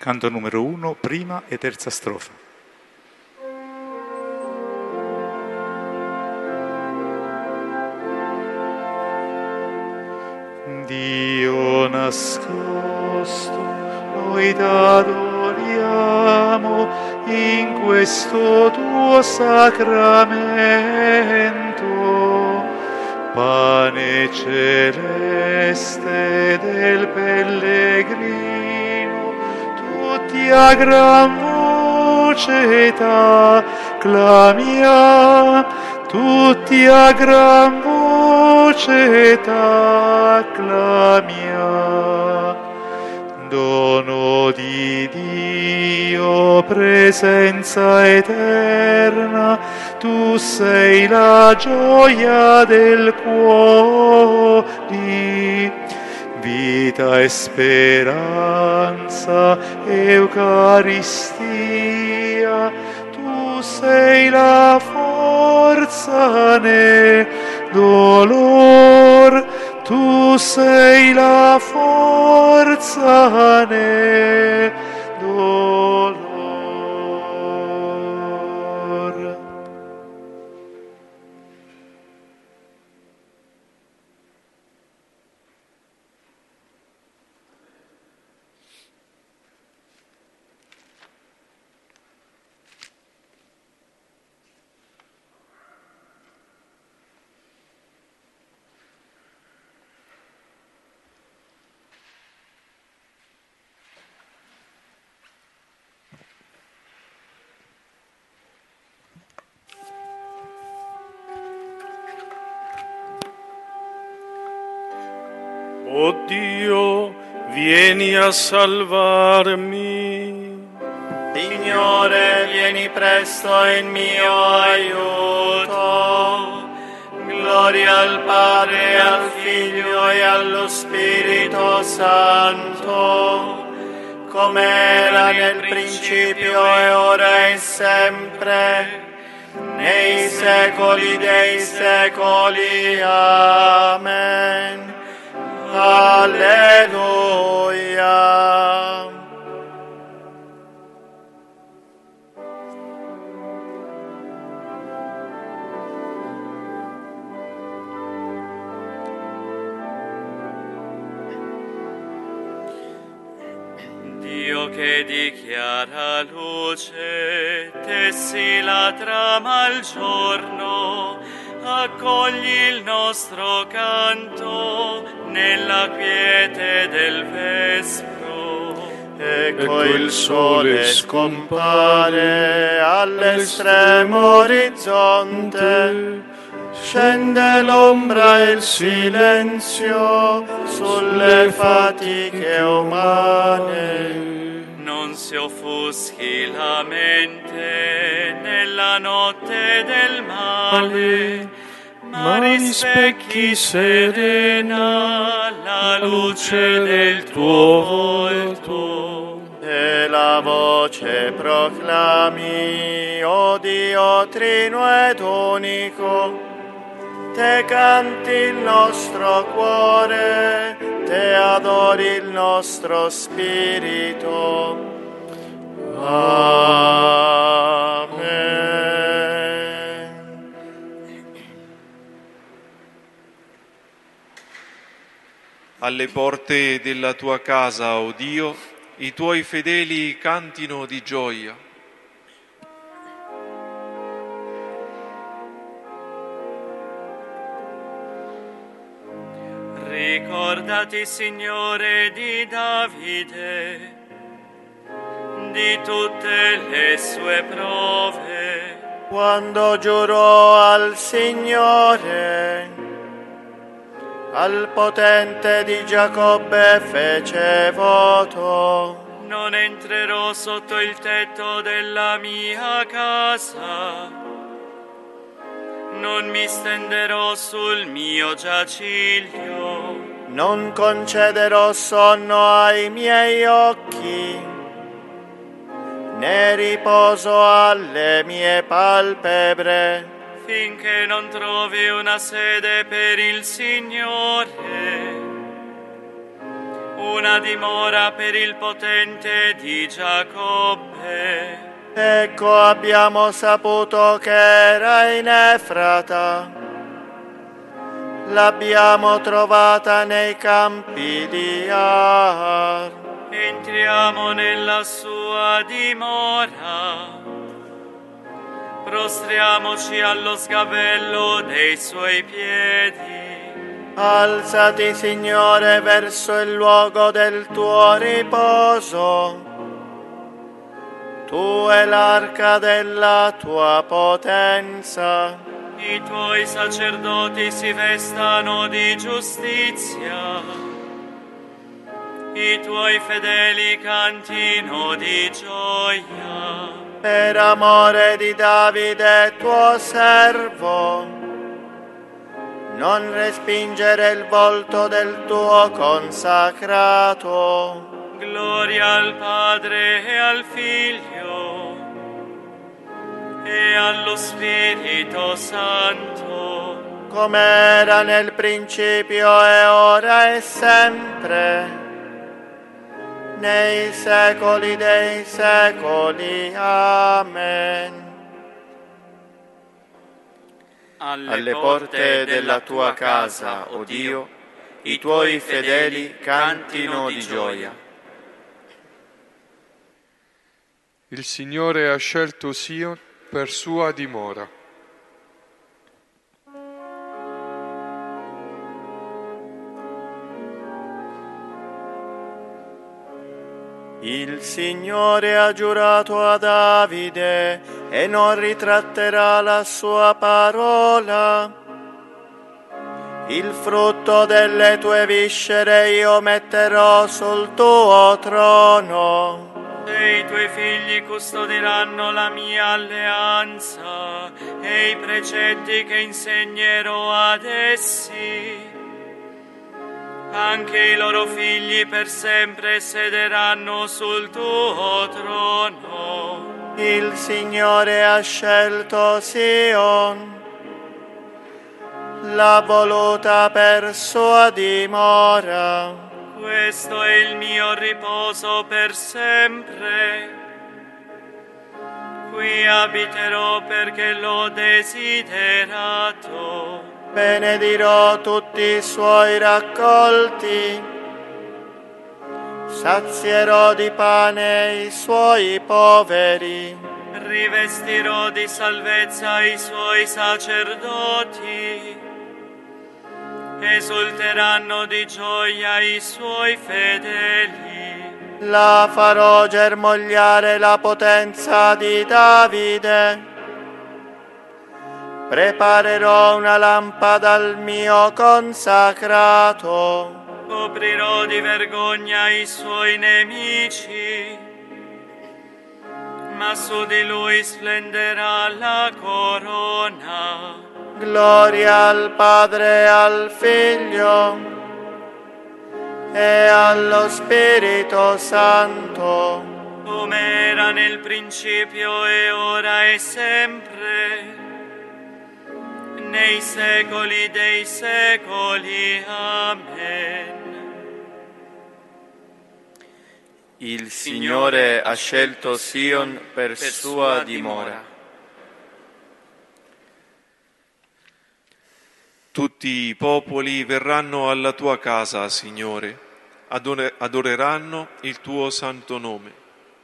Canto numero 1, prima e terza strofa. Dio nascosto, noi t'adoriamo in questo tuo sacramento, pane celeste del pellegrino, tutti a gran voce t'acclamiamo, tutti a gran voce t'acclamiamo. Dono di Dio, presenza eterna, tu sei la gioia del cuore, vita e speranza, Eucaristia, tu sei la forza nel dolor, tu sei la forza nel dolor. O Dio, vieni a salvarmi. Signore, vieni presto in mio aiuto. Gloria al Padre, al Figlio e allo Spirito Santo, come era nel principio e ora e sempre, nei secoli dei secoli. Amen. Alleluia. Dio che dichiara luce, tessi la trama al giorno, accogli il nostro canto nella quiete del vespro. Ecco il sole scompare all'estremo orizzonte, scende l'ombra e il silenzio sulle fatiche umane. Non si offuschi la mente nella notte del male, ma rispecchi serena la luce del tuo volto. E la voce proclami, o Dio trino ed unico, te canti il nostro cuore, te adori il nostro spirito. Amen. Alle porte della tua casa, o Dio, i tuoi fedeli cantino di gioia. Ricordati, Signore, di Davide, di tutte le sue prove, quando giurò al Signore, al potente di Giacobbe fece voto: non entrerò sotto il tetto della mia casa, non mi stenderò sul mio giaciglio, non concederò sonno ai miei occhi, né riposo alle mie palpebre, finché non trovi una sede per il Signore, una dimora per il potente di Giacobbe. Ecco, abbiamo saputo che era in Efrata, l'abbiamo trovata nei campi di Ar. Entriamo nella sua dimora, prostriamoci allo sgabello dei suoi piedi. Alzati, Signore, verso il luogo del tuo riposo. Tu è l'arca della tua potenza. I tuoi sacerdoti si vestano di giustizia. I tuoi fedeli cantino di gioia. Per amore di Davide, tuo servo, non respingere il volto del tuo consacrato. Gloria al Padre e al Figlio e allo Spirito Santo, come era nel principio e ora e sempre, nei secoli dei secoli. Amen. Alle porte della tua casa, o Dio, i tuoi fedeli cantino di gioia. Il Signore ha scelto Sion per sua dimora. Il Signore ha giurato a Davide e non ritratterà la sua parola. Il frutto delle tue viscere io metterò sul tuo trono. E i tuoi figli custodiranno la mia alleanza e i precetti che insegnerò ad essi. Anche i loro figli per sempre sederanno sul tuo trono. Il Signore ha scelto Sion, l'ha voluta per sua dimora. Questo è il mio riposo per sempre. Qui abiterò perché l'ho desiderato. Benedirò tutti i suoi raccolti, sazierò di pane i suoi poveri, rivestirò di salvezza i suoi sacerdoti, esulteranno di gioia i suoi fedeli. La farò germogliare la potenza di Davide. Preparerò una lampada al mio consacrato. Coprirò di vergogna i suoi nemici, ma su di lui splenderà la corona. Gloria al Padre e al Figlio e allo Spirito Santo, come era nel principio e ora e sempre, nei secoli dei secoli. Amen. Il Signore ha scelto Sion per sua dimora. Tutti i popoli verranno alla tua casa, Signore, adoreranno il tuo santo nome.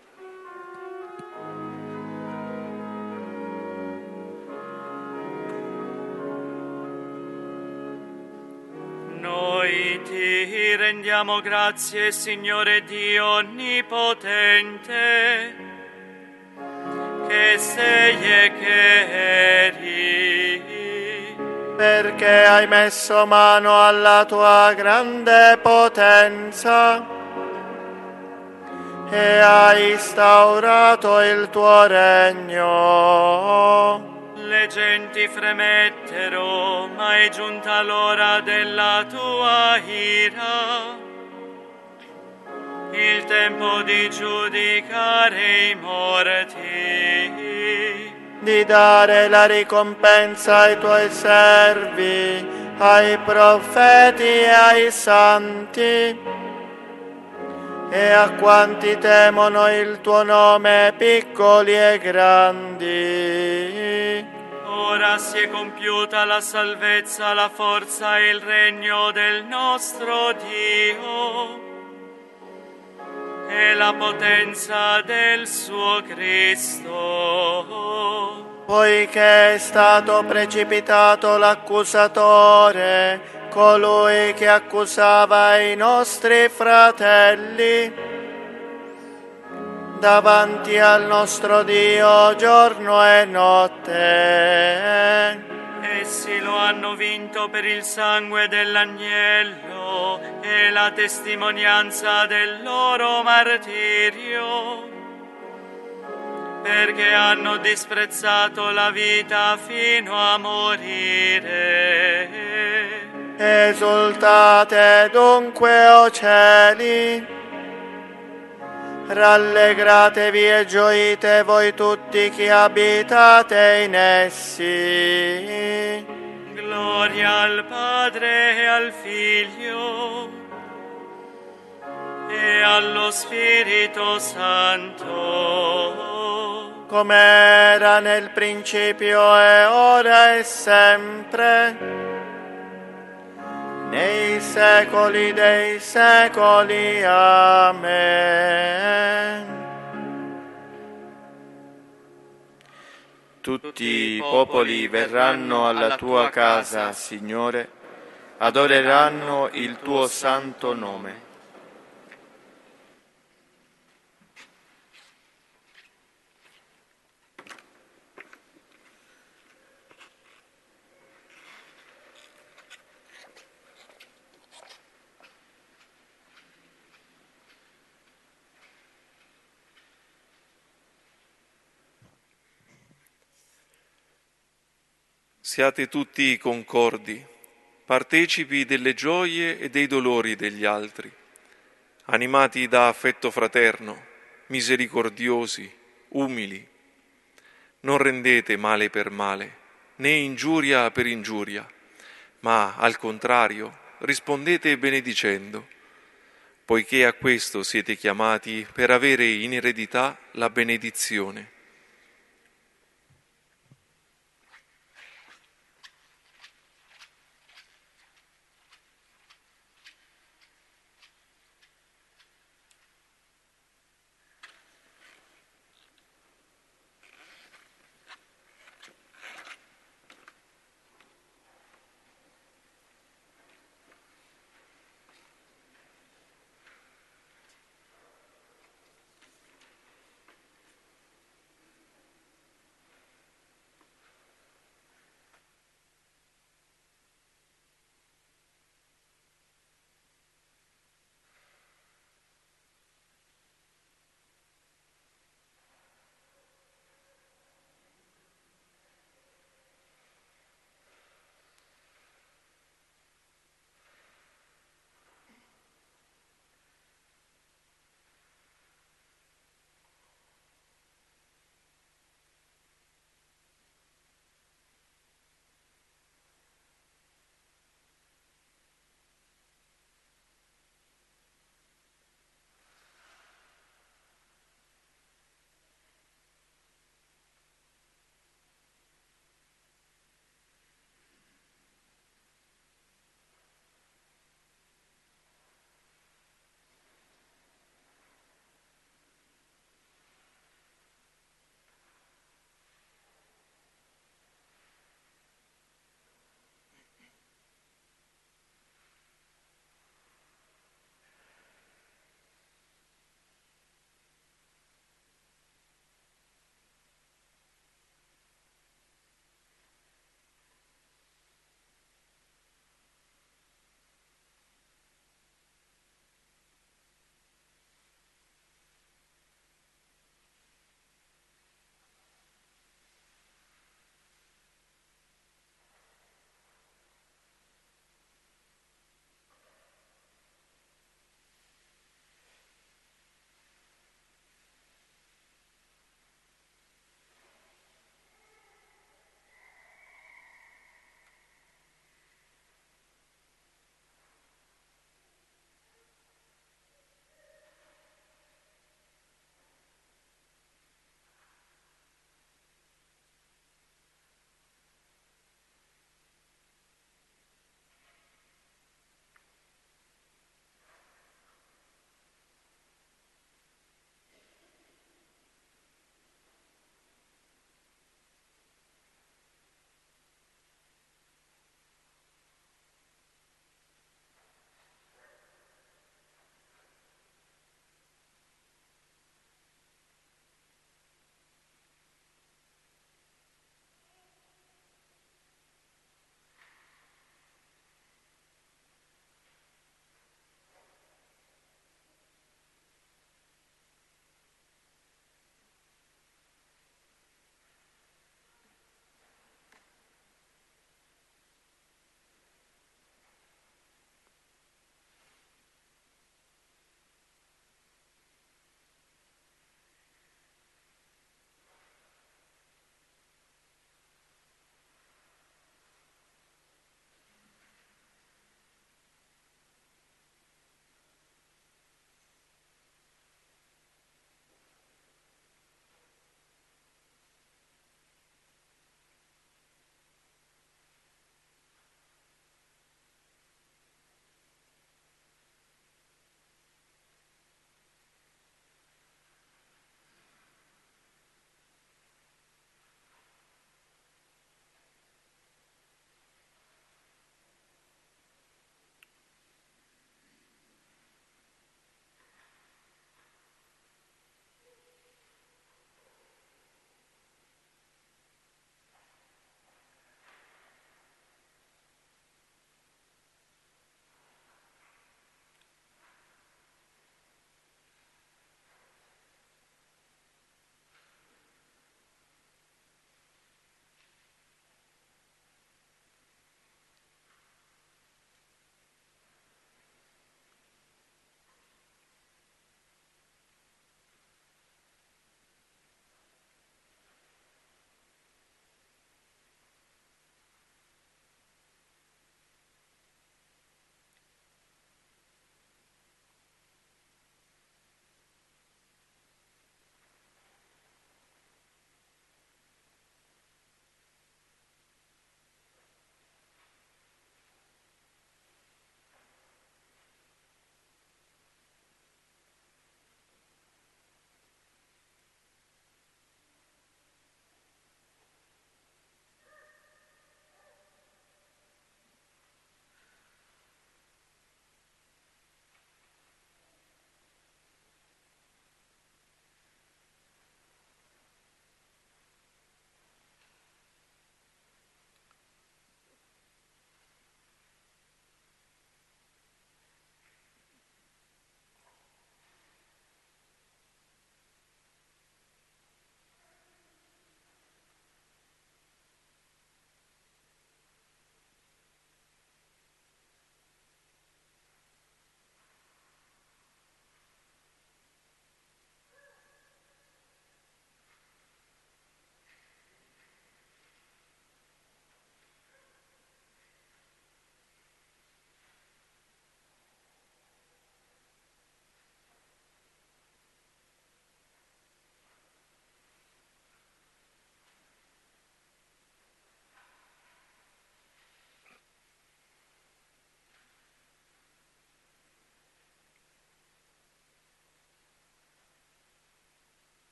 Noi ti rendiamo grazie, Signore Dio Onnipotente, che sei e che eri, perché hai messo mano alla tua grande potenza e hai instaurato il tuo regno. Le genti fremettero, ma è giunta l'ora della tua ira, il tempo di giudicare i morti, di dare la ricompensa ai tuoi servi, ai profeti e ai santi, e a quanti temono il tuo nome, piccoli e grandi. Ora si è compiuta la salvezza, la forza e il regno del nostro Dio e la potenza del suo Cristo. Poiché è stato precipitato l'accusatore, colui che accusava i nostri fratelli, davanti al nostro Dio giorno e notte. Essi lo hanno vinto per il sangue dell'agnello e la testimonianza del loro martirio, perché hanno disprezzato la vita fino a morire. Esultate dunque, o cieli, rallegratevi e gioite voi tutti che abitate in essi. Gloria al Padre e al Figlio e allo Spirito Santo, come era nel principio e ora e sempre, nei secoli dei secoli. Amen. Tutti i popoli verranno alla tua casa, Signore, adoreranno il tuo santo nome. Siate tutti concordi, partecipi delle gioie e dei dolori degli altri, animati da affetto fraterno, misericordiosi, umili. Non rendete male per male, né ingiuria per ingiuria, ma al contrario rispondete benedicendo, poiché a questo siete chiamati per avere in eredità la benedizione.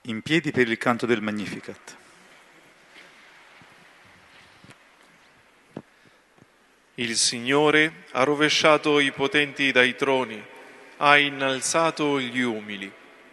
in piedi per il canto del Magnificat. Il Signore ha rovesciato i potenti dai troni, ha innalzato gli umili.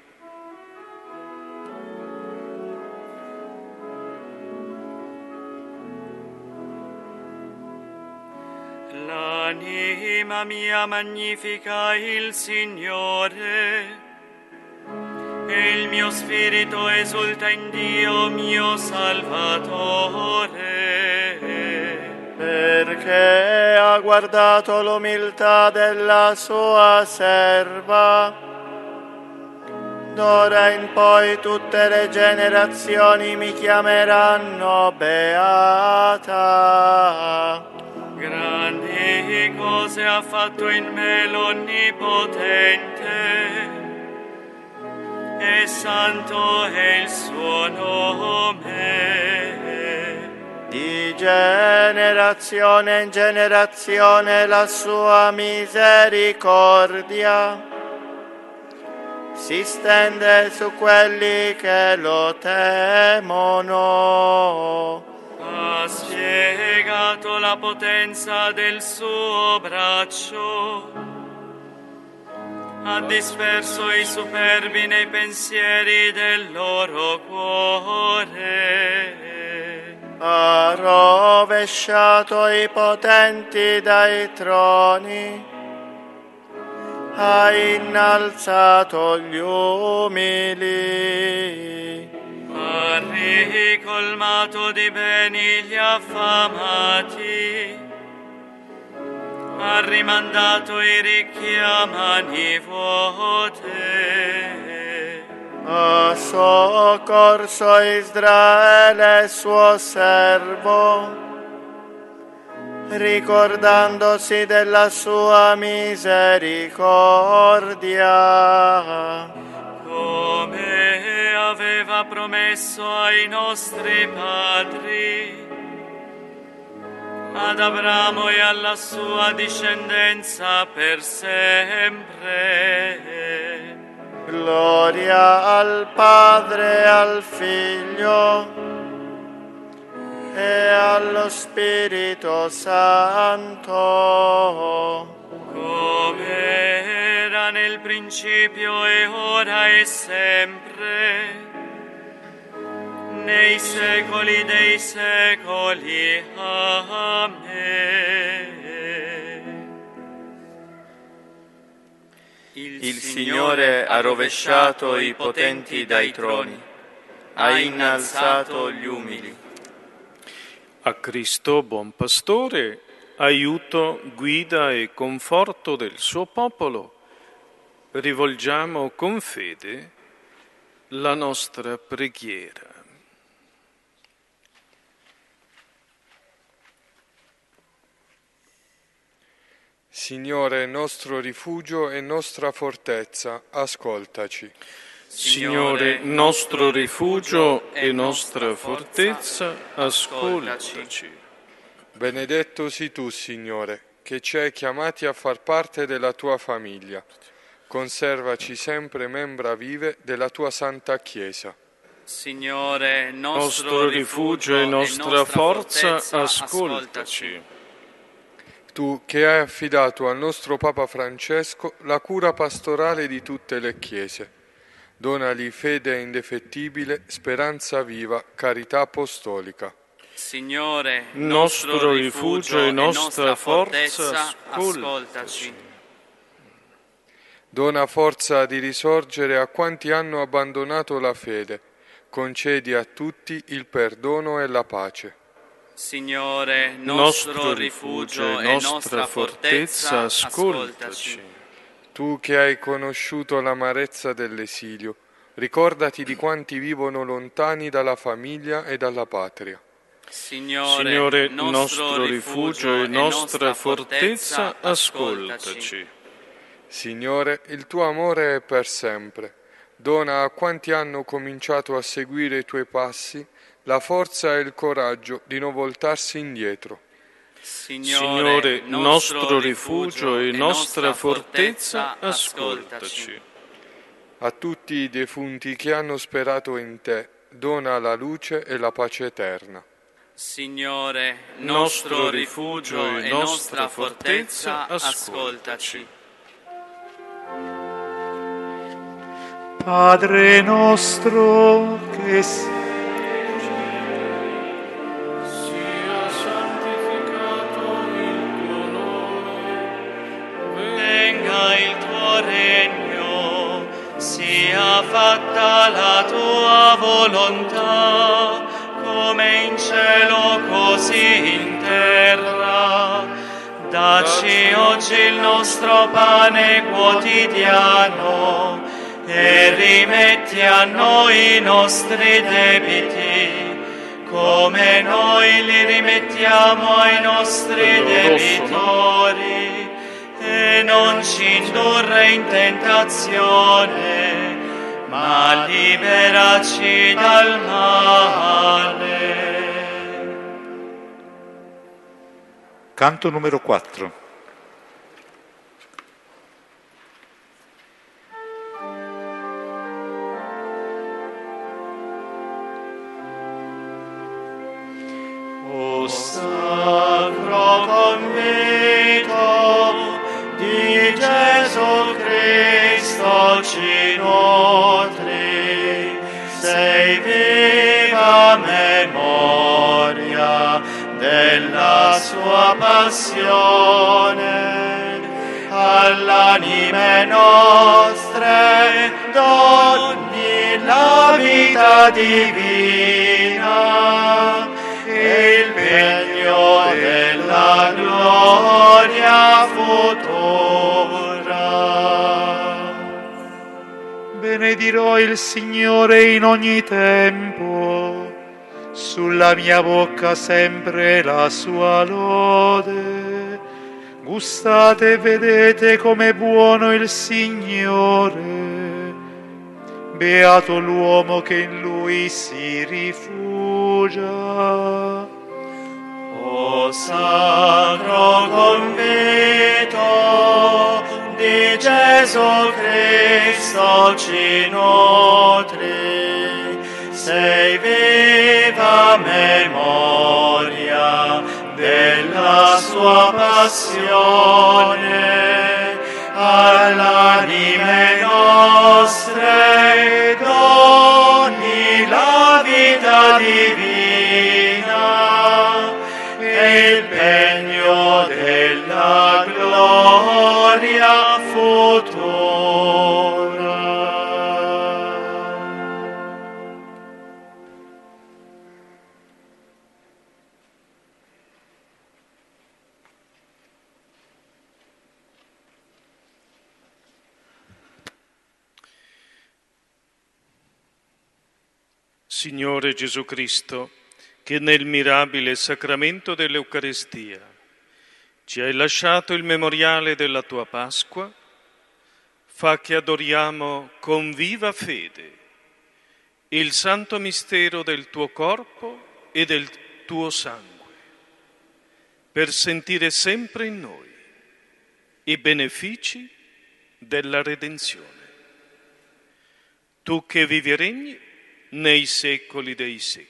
L'anima mia magnifica il Signore, e il mio spirito esulta in Dio mio Salvatore, perché ha guardato l'umiltà della sua serva. D'ora in poi tutte le generazioni mi chiameranno beata. Grandi cose ha fatto in me l'Onnipotente, e santo è il suo nome. Di generazione in generazione la sua misericordia si stende su quelli che lo temono. Ha spiegato la potenza del suo braccio, ha disperso i superbi nei pensieri del loro cuore, ha rovesciato i potenti dai troni, ha innalzato gli umili, ha ricolmato di beni gli affamati, ha rimandato i ricchi a mani vuote, ha soccorso Israele suo servo, ricordandosi della sua misericordia, come aveva promesso ai nostri padri, ad Abramo e alla sua discendenza per sempre. Gloria al Padre e al Figlio e allo Spirito Santo, come era nel principio e ora e sempre, nei secoli dei secoli. Amen. Il Signore ha rovesciato i potenti dai troni, ha innalzato gli umili. A Cristo, buon pastore, aiuto, guida e conforto del suo popolo, rivolgiamo con fede la nostra preghiera. Signore, nostro rifugio e nostra fortezza, ascoltaci. Signore, nostro rifugio e nostra fortezza, ascoltaci. Benedetto sii tu, Signore, che ci hai chiamati a far parte della tua famiglia. Conservaci sempre membra vive della tua Santa Chiesa. Signore, Nostro rifugio e nostra forza, ascoltaci. Tu che hai affidato al nostro Papa Francesco la cura pastorale di tutte le chiese, donali fede indefettibile, speranza viva, carità apostolica. Signore, Nostro rifugio e nostra forza, ascoltaci. Dona forza di risorgere a quanti hanno abbandonato la fede, concedi a tutti il perdono e la pace. Signore, nostro rifugio e nostra fortezza, ascoltaci. Tu che hai conosciuto l'amarezza dell'esilio, ricordati di quanti vivono lontani dalla famiglia e dalla patria. Signore, nostro rifugio e nostra fortezza, ascoltaci. Signore, il tuo amore è per sempre. Dona a quanti hanno cominciato a seguire i tuoi passi la forza e il coraggio di non voltarsi indietro. Signore, nostro rifugio e nostra fortezza, ascoltaci. A tutti i defunti che hanno sperato in te, dona la luce e la pace eterna. Signore, nostro rifugio e nostra fortezza, ascoltaci. Padre nostro che sei Sia santificato il tuo nome, venga il tuo regno, sia fatta la tua volontà, come in cielo così in terra. Dacci oggi il nostro pane quotidiano e rimetti a noi i nostri debiti, come noi li rimettiamo ai nostri debitori, e non ci indurre in tentazione, ma liberaci dal male. Canto numero 4. O sacro convito di Gesù Cristo ci nutri, sei viva memoria della sua passione, all'anime nostre doni la vita divina e il pegno della gloria futura. benedirò il Signore in ogni tempo, sulla mia bocca sempre la sua lode. Gustate e vedete com'è buono il Signore. Beato l'uomo che in Lui si rifugia. O sacro convito di Gesù Cristo ci nutri, sei viva memoria della sua passione, all'anime nostre doni la vita divina e il pegno della gloria futura. Signore Gesù Cristo, che nel mirabile sacramento dell'Eucaristia ci hai lasciato il memoriale della tua Pasqua, fa che adoriamo con viva fede il santo mistero del tuo corpo e del tuo sangue, per sentire sempre in noi i benefici della redenzione. Tu che vivi e regni nei secoli dei secoli.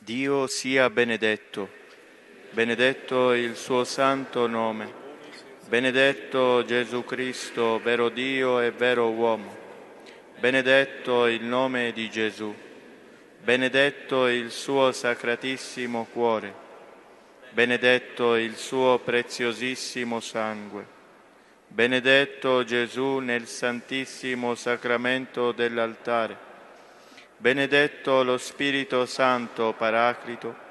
Dio sia benedetto, benedetto il suo santo nome, benedetto Gesù Cristo, vero Dio e vero uomo, benedetto il nome di Gesù, benedetto il suo sacratissimo cuore, benedetto il suo preziosissimo sangue, benedetto Gesù nel santissimo sacramento dell'altare, benedetto lo Spirito Santo Paraclito,